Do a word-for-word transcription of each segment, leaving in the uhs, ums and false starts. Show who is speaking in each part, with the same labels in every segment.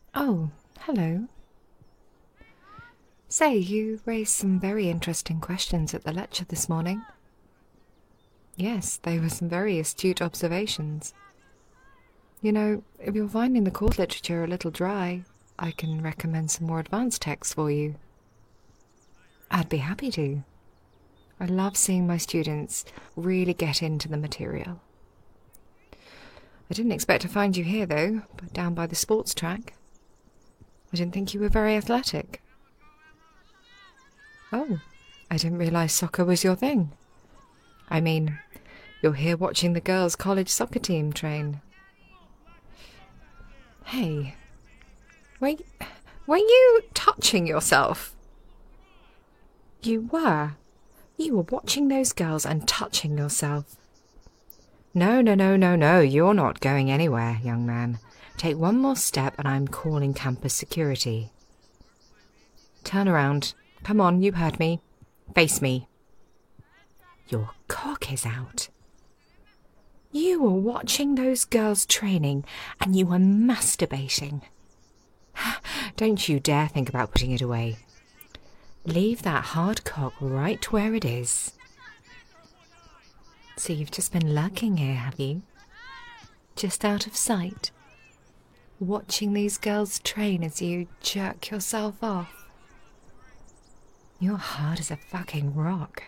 Speaker 1: Oh, hello. Say, you raised some very interesting questions at the lecture this morning. Yes, they were some very astute observations. You know, if you're finding the course literature a little dry, I can recommend some more advanced texts for you. I'd be happy to. I love seeing my students really get into the material. I didn't expect to find you here, though, but down by the sports track. I didn't think you were very athletic. Oh, I didn't realise soccer was your thing. I mean, you're here watching the girls' college soccer team train. Hey, were, were you touching yourself? You were. You were watching those girls and touching yourself. No, no, no, no, no, you're not going anywhere, young man. Take one more step and I'm calling campus security. Turn around. Come on, you heard me. Face me. Your cock is out. You were watching those girls training and you were masturbating. Don't you dare think about putting it away. Leave that hard cock right where it is. So you've just been lurking here, have you? Just out of sight? Watching these girls train as you jerk yourself off? You're hard as a fucking rock.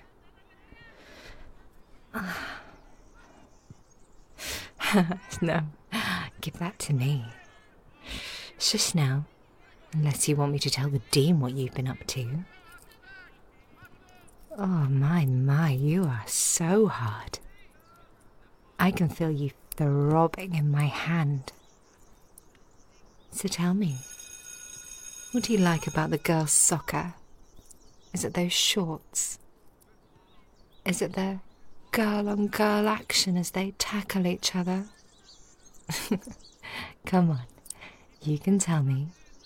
Speaker 1: No, give that to me. Shush now, unless you want me to tell the dean what you've been up to. Oh my, my, you are so hard. I can feel you throbbing in my hand. So tell me, what do you like about the girls' soccer? Is it those shorts? Is it the girl-on-girl action as they tackle each other? Come on, you can tell me.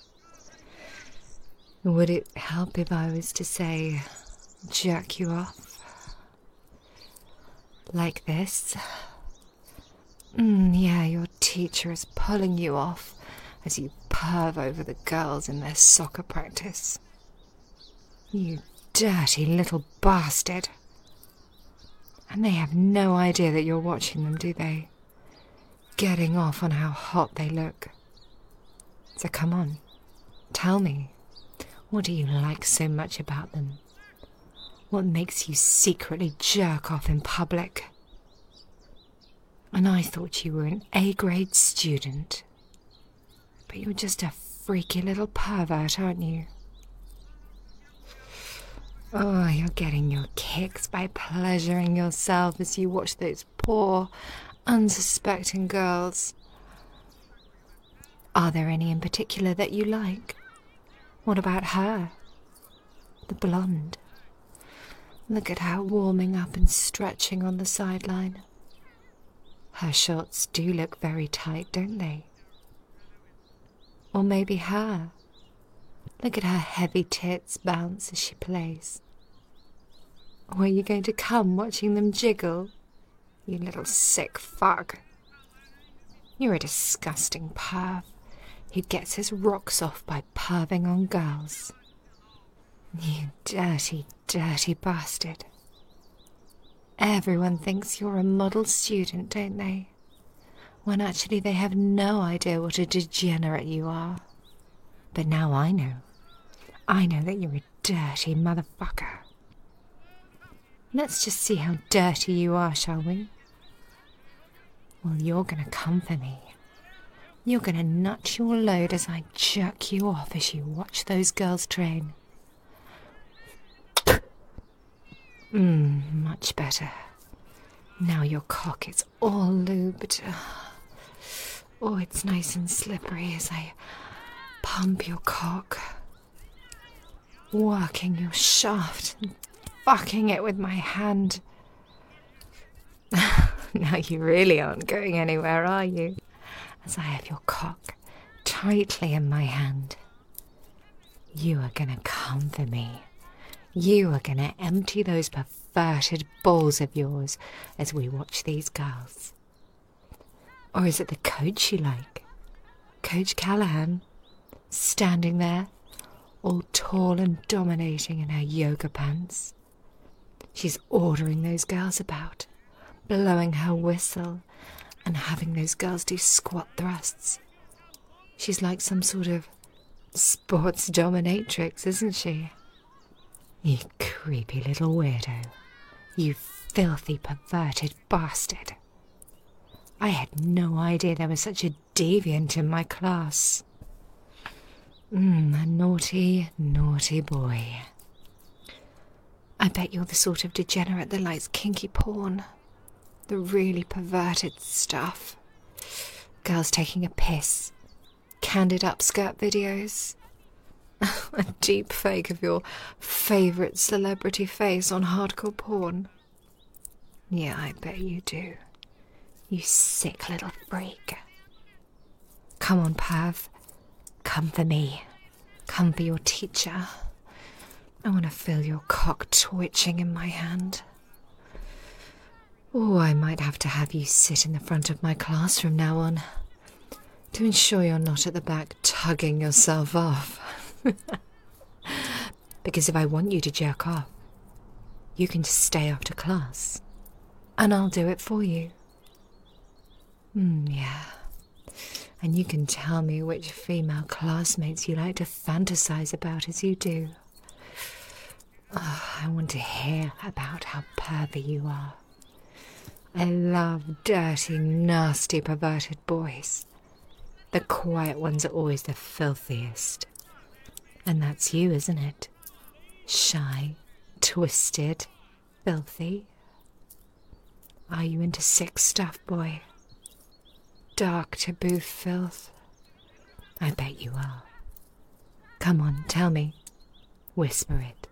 Speaker 1: Would it help if I was to say, jerk you off? Like this? Mm, yeah, your teacher is pulling you off as you perv over the girls in their soccer practice. You dirty little bastard. And they have no idea that you're watching them, do they? Getting off on how hot they look. So come on, tell me, what do you like so much about them? What makes you secretly jerk off in public? And I thought you were an A-grade student. But you're just a freaky little pervert, aren't you? Oh, you're getting your kicks by pleasuring yourself as you watch those poor, unsuspecting girls. Are there any in particular that you like? What about her? The blonde. Look at her warming up and stretching on the sideline. Her shorts do look very tight, don't they? Or maybe her. Look at her heavy tits bounce as she plays. Or are you going to come watching them jiggle? You little sick fuck. You're a disgusting perv who gets his rocks off by perving on girls. You dirty, dirty bastard. Everyone thinks you're a model student, don't they? When actually they have no idea what a degenerate you are. But now I know. I know that you're a dirty motherfucker. Let's just see how dirty you are, shall we? Well, you're gonna come for me. You're gonna nut your load as I jerk you off as you watch those girls train. Mmm, much better. Now your cock is all lubed. Oh, it's nice and slippery as I pump your cock, working your shaft and fucking it with my hand. Now you really aren't going anywhere, are you? As I have your cock tightly in my hand. You are gonna come for me. You are gonna empty those perverted balls of yours as we watch these girls. Or is it the coach you like? Coach Callahan? standing there, all tall and dominating in her yoga pants. She's ordering those girls about, blowing her whistle and having those girls do squat thrusts. She's like some sort of sports dominatrix, isn't she? You creepy little weirdo. You filthy, perverted bastard. I had no idea there was such a deviant in my class. Mmm, a naughty, naughty boy. I bet you're the sort of degenerate that likes kinky porn. The really perverted stuff. Girls taking a piss. Candid upskirt videos. A deep fake of your favourite celebrity face on hardcore porn. Yeah, I bet you do. You sick little freak. Come on, Pav. Come for me. Come for your teacher. I want to feel your cock twitching in my hand. Oh, I might have to have you sit in the front of my class from now on, to ensure you're not at the back tugging yourself off. Because if I want you to jerk off, you can just stay after class, and I'll do it for you. Hmm, yeah. And you can tell me which female classmates you like to fantasize about as you do. Oh, I want to hear about how pervy you are. I love dirty, nasty, perverted boys. The quiet ones are always the filthiest. And that's you, isn't it? Shy, twisted, filthy. Are you into sick stuff, boy? Dark, taboo filth? I bet you are. Come on, tell me. Whisper it.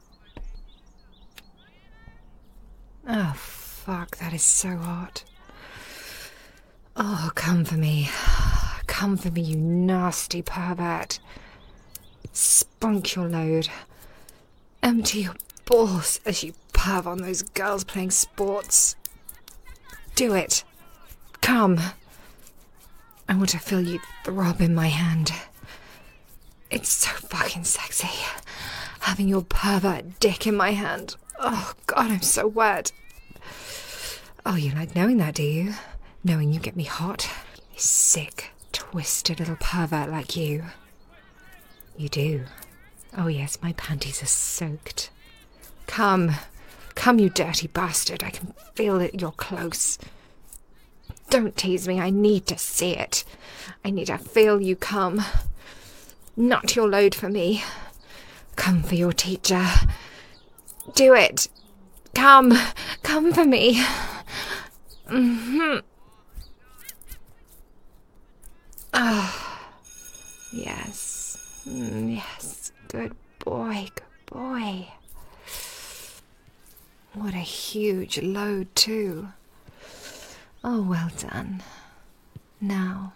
Speaker 1: Oh, fuck, that is so hot. Oh, come for me. Come for me, you nasty pervert. Spunk your load. Empty your balls as you perv on those girls playing sports. Do it. Come. I want to feel you throb in my hand. It's so fucking sexy. Having your pervert dick in my hand. Oh, God, I'm so wet. Oh, you like knowing that, do you? Knowing you get me hot? You sick, twisted little pervert like you. You do. Oh, yes, my panties are soaked. Come. Come, you dirty bastard. I can feel that you're close. Don't tease me. I need to see it. I need to feel you come. Nut your load for me. Come for your teacher. Do it. Come. Come for me. Mm-hmm. Ah. Yes. Mm, yes. Good boy. Good boy. What a huge load, too. Oh, well done. Now,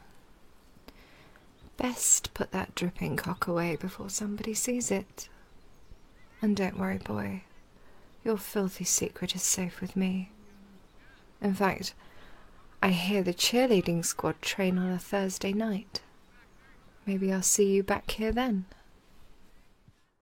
Speaker 1: best put that dripping cock away before somebody sees it. And don't worry, boy. Your filthy secret is safe with me. In fact, I hear the cheerleading squad train on a Thursday night. Maybe I'll see you back here then.